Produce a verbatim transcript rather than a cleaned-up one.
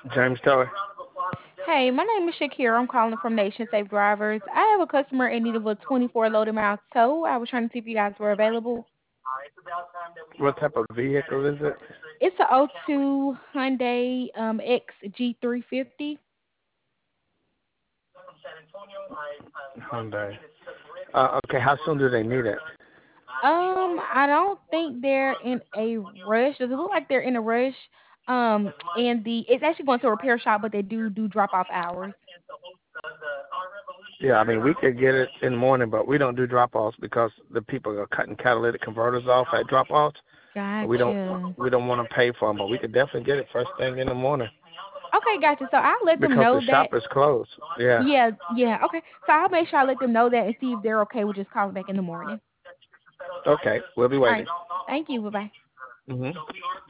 James Tower. Hey, my name is Shakira. I'm calling from Nation Safe Drivers. I have a customer in need of a twenty-four loaded mile tow. I was trying to see if you guys were available. What type of vehicle is it? It's a oh 02 Hyundai um, X G three fifty. Hyundai. Uh, okay, how soon do they need it? Um, I don't think they're in a rush. Does it look like they're in a rush? Um, and the it's actually going to a repair shop, but they do do drop off hours. Yeah, I mean, we could get it in the morning, but we don't do drop-offs because the people are cutting catalytic converters off at drop-offs. We don't Gotcha. we don't want to pay for them, but we could definitely get it first thing in the morning Okay, gotcha. So I'll let them because the know that. shop is closed. Yeah. Yeah, yeah. Okay. So I'll make sure I let them know that and see if they're okay with just calling back in the morning. Okay, we'll be All waiting. right. Thank you. Bye bye. Mhm.